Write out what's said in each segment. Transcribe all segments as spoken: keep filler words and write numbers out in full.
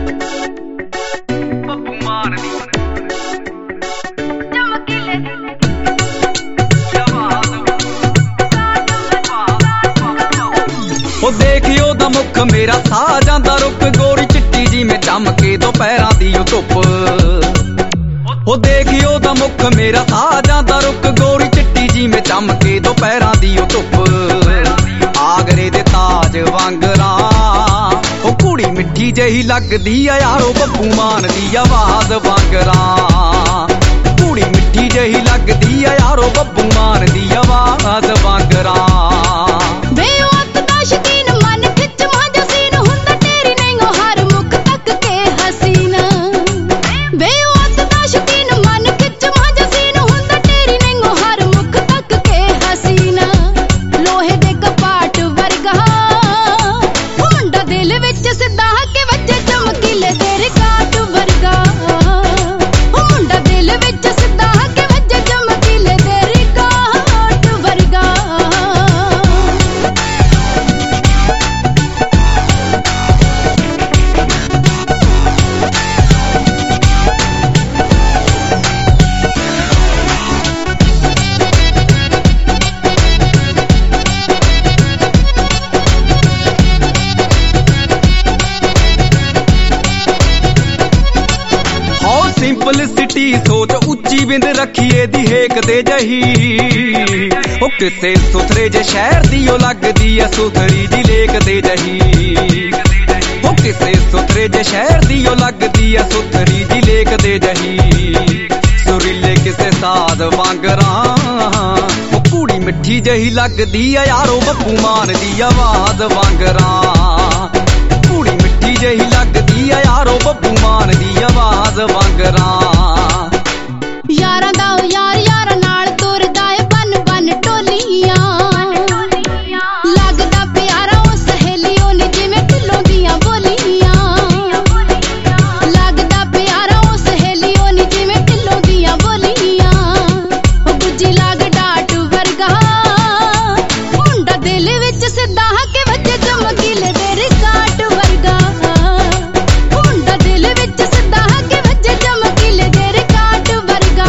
ਬੱਬੂ ਮਾਨ ਦੀ ਚਮਕੀਲੇ ਉਹ ਦੇਖਿਓ ਦਾ ਮੁੱਖ ਮੇਰਾ ਸਾਹ ਜਾਂਦਾ ਰੁਕ ਗੋਰੀ ਚਿੱਟੀ ਜੀ ਮੈਂ ਚਮਕੇ ਦੁਪਹਿਰਾਂ ਦੀ ਉਹ ਧੁੱਪ ਉਹ ਦੇਖਿਓ ਦਾ ਮੁੱਖ ਮੇਰਾ ਸਾਹ ਜਾਂਦਾ ਰੁਕ ਗੋਰੀ ਚਿੱਟੀ ਜੀ ਮੈਂ ਚਮਕੇ ਦੁਪਹਿਰਾਂ ਦੀ ਉਹ ਧੁੱਪ ਆਗਰੇ ਦੇ ਤਾਜ ਵਾਂਗਰਾਂ ਉਹ ਕੁੜੀ ਮਿੱਠੀ ਜਿਹੀ ਲੱਗਦੀ ਆ ਯਾਰੋ ਬੱਬੂ ਮਾਨ ਦੀ ਆਵਾਜ਼ ਵਾਂਗਰਾਂ ਕੁੜੀ ਮਿੱਠੀ ਜਿਹੀ ਲੱਗਦੀ ਆ ਯਾਰੋ ਬੱਬੂ ਮਾਨ ਦੀ ਆਵਾਜ਼ ਵਾਂਗਰਾਂ ਸਿੰਪਲਿਸਿਟੀ ਸੋਚ ਉੱਚੀ ਬਿੰਦ ਰੱਖੀਏ ਦੀ ਹੇਕ ਦੇ ਜਹੀ ਉਹ ਕਿਸੇ ਸੁਥਰੇ ਜੇ ਸ਼ਹਿਰ ਦੀ ਉਹ ਲੱਗਦੀ ਐ ਸੁਥਰੀ ਦੀ ਲੇਕ ਦੇ ਜਹੀ ਉਹ ਕਿਸੇ ਸੁਥਰੇ ਜੇ ਸ਼ਹਿਰ ਦੀ ਉਹ ਲੱਗਦੀ ਐ ਸੁਥਰੀ ਦੀ ਲੇਕ ਦੇ ਜਹੀ ਸੁਰੀਲੇ ਕਿਸੇ ਸਾਜ਼ ਵਾਂਗਰਾਂ ਉਹ ਕੁੜੀ ਮਿੱਠੀ ਜਿਹੀ ਲੱਗਦੀ ਐ ਯਾਰੋ ਬੱਬੂ ਮਾਨ ਦੀ ਆਵਾਜ਼ ਵਾਂਗਰਾਂ ਕੁੜੀ ਮਿੱਠੀ ਜਿਹੀ ਲੱਗਦੀ ਆ ਯਾਰੋ ਬੱਬੂ ਮਾਨ ਦੀ ਆਵਾਜ਼ ਵਾਂਗਰਾਂ ਯਾਰਾਂ ਦਾ ਉਹ ਯਾਰ ਯਾਰਾਂ ਨਾਲ ਤੁਰਦਾ ਏ ਬਨ ਬਨ ਟੋਲੀਆਂ ਲੱਗਦਾ ਪਿਆਰਾ ਉਹ ਸਹੇਲੀ ਉਹਨੇ ਜਿਵੇਂ ਢਿੱਲੋਂ ਦੀਆਂ ਬੋਲੀਆਂ ਲੱਗਦਾ ਪਿਆਰਾ ਉਹ ਸਹੇਲੀ ਉਹਨੇ ਜਿਵੇਂ ਢਿੱਲੋਂ ਦੀਆਂ ਬੋਲੀਆਂ ਉਹ ਦੂਜੀ ਲੱਗ ਡਾਟ ਵਰਗਾ ਮੁੰਡਾ ਦਿਲ ਵਿੱਚ ਸਿੱਧਾ ਕੇ ਵੱਜੇ ਚਮਕੀਲੇ ਦੇ ਰਿਕਾਰਡ ਵਰਗਾ ਮੁੰਡਾ ਦਿਲ ਵਿੱਚ ਸਿੱਧਾ ਕੇ ਵੱਜੇ ਚਮਕੀਲੇ ਦੇ ਰਿਕਾਰਡ ਵਰਗਾ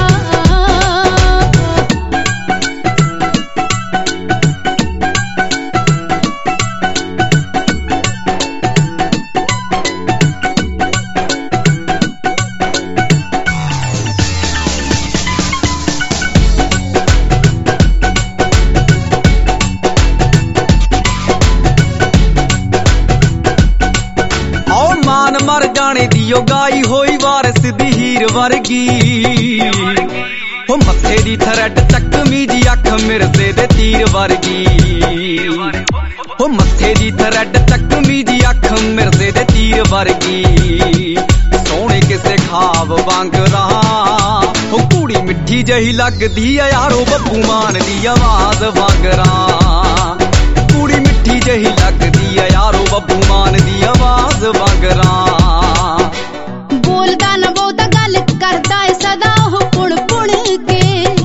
ਮਾਨ ਮਰ ਜਾਣੇ ਦੀ ਉਹ ਗਾਈ ਹੋਈ ਵਾਰਿਸ ਦੀ ਹੀਰ ਵਰਗੀ ਉਹ ਮੱਥੇ ਦੀ ਥਰੈਡ ਚੱਕਵੀਂ ਜੀ ਅੱਖ ਮਿਰਜ਼ੇ ਦੇ ਤੀਰ ਵਰਗੀ ਉਹ ਮੱਥੇ ਦੀ ਥਰੈਡ ਚੱਕਵੀਂ ਜੀ ਅੱਖ ਮਿਰਜ਼ੇ ਦੇ ਤੀਰ ਵਰਗੀ ਸੋਹਣੇ ਕਿਸੇ ਖਾਬ ਵਾਂਗਰਾਂ ਉਹ ਕੁੜੀ ਮਿੱਠੀ ਜਿਹੀ ਲੱਗਦੀ ਆ ਯਾਰੋ ਬੱਬੂ ਮਾਨ ਦੀ ਆਵਾਜ਼ ਵਾਂਗਰਾਂ ਕੁੜੀ ਮਿੱਠੀ ਜਿਹੀ ਲੱਗਦੀ ਆ ਯਾਰੋ ਬੱਬੂ ਮਾਨ ਦੀ ਆਵਾਜ਼ ਵਾਂਗਰਾਂ ਬੋਲਦਾ ਨਾ ਬਹੁਤਾ ਗੱਲ ਕਰਦਾ ਏ ਸਦਾ ਉਹ ਪੁਣ ਪੁਣ ਕੇ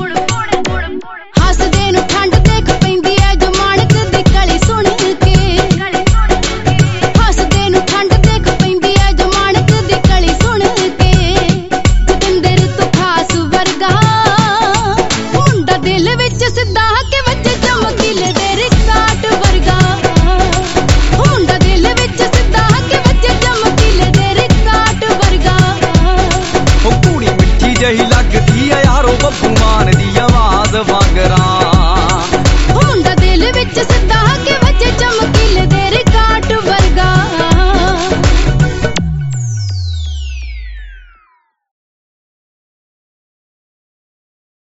ਹੱਸਦੇ ਨੂੰ ਠੰਡ ਦੇਖ ਪੈਂਦੀ ਐ ਜੋ ਮਾਣਕ ਦੀ ਕਲੀ ਸੁਣ ਕੇ ਹੱਸਦੇ ਨੂੰ ਠੰਡ ਦੇਖ ਪੈਂਦੀ ਐ ਜੋ ਮਾਣਕ ਦੀ ਕਲੀ ਸੁਣ ਕੇ ਜਤਿੰਦਰ ਤੋਂ ਖਾਸ ਵਰਗਾ ਮੁੰਡਾ ਦਿਲ ਵਿੱਚ ਸਿੱਧਾ ਕੇ ਵੱਜੇ ਚਮਕੀਲੇ ਦੇ ਰਿਕਾਰਡ ਵਰਗਾ ਮੁੰਡਾ ਦਿਲ ਵਿੱਚ ਸਿੱਧਾ ਕੇ ਵੱਜੇ ਚਮਕੀਲੇ ਦੇ ਰਿਕਾਰਡ ਵਰਗਾ ਉਹ ਕੁੜੀ ਮਿੱਠੀ ਜਿਹੀ ਲੱਗਦੀ ਆ ਯਾਰੋ ਬੱਬੂ ਮਾਨ ਦੀ ਆਵਾਜ਼ ਵਾਂਗਰਾਂ